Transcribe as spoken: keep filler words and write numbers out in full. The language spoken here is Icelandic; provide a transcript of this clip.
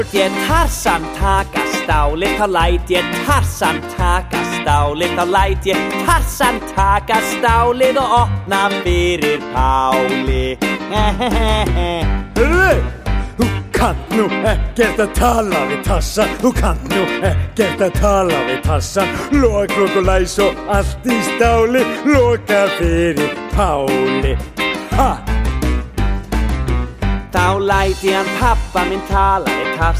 Ég Tarzan taka stálið, þá læt ég Tarzan taka stálið, þá læt ég Tarzan taka stálið og opna fyrir Páli. Hörru, þú kannt nú ekkert að tala við Tarzan, þú kannt nú ekkert að tala við Tarzan. Lok, lok og læs og allt í stáli, loka fyrir Páli. Ha! Þá læt ég hann pappa minn tala við Tarzan.